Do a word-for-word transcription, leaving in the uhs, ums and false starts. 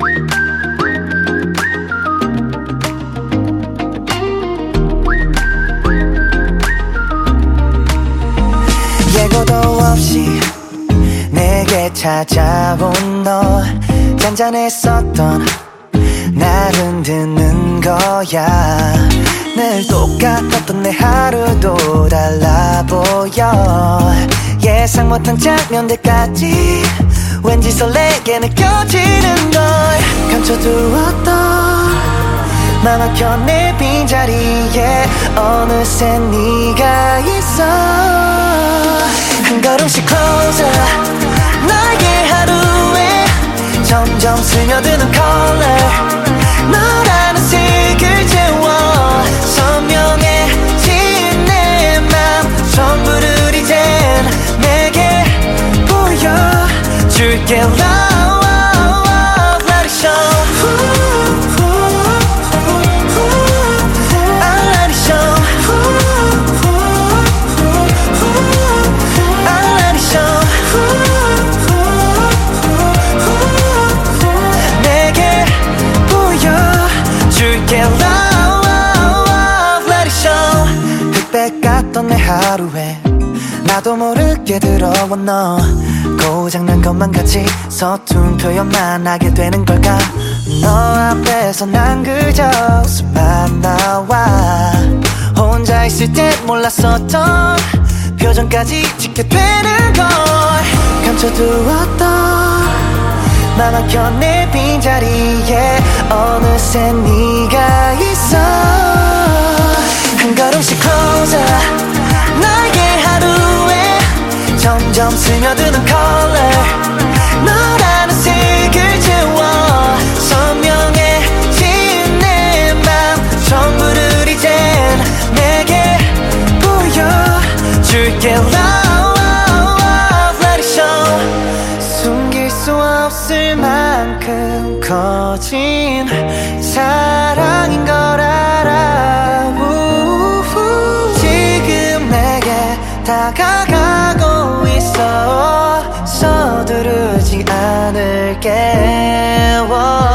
예고도 없이 내게 찾아온 너 잔잔했었던 날 흔드는 거야. 늘 똑같았던 내 하루도 달라 보여. 예상 못한 장면들까지 왠지 설레게 느껴지는 걸 감춰두었던 맘 막혀 내 빈자리에 어느새 네가 있어. 한 걸음씩 closer 나의 하루에 점점 스며드는 color 너라는 색을 채워 선명해진 내 맘 전부를 이젠 내게 보여줄게. Love, love, let it show. I'll let it show. I'll let it show. 내게 보여줄게. Love, love, let it show. 흑백 같던 내 하루에 나도 모르게 들어와 너. 고장난 것만 같이 서툰 표현만 하게 되는 걸까. 너 앞에서 난 그저 웃음만 나와. 혼자 있을 땐 몰랐었던 표정까지 짓게 되는 걸 감춰두었던 맘 막혀 내 빈자리에 어느새 네가 있어. 한 걸음씩 closer 나의 하루에 점점 스며드는 color 너라는 색을 채워 선명해진 내 맘 전부를 이젠 내게 보여줄게. Love, love, let it show. 숨길 수 없을 만큼 커진 사랑인 걸 알아. 우후. 지금 내게 다가가고 있어. 서두르지 않을게.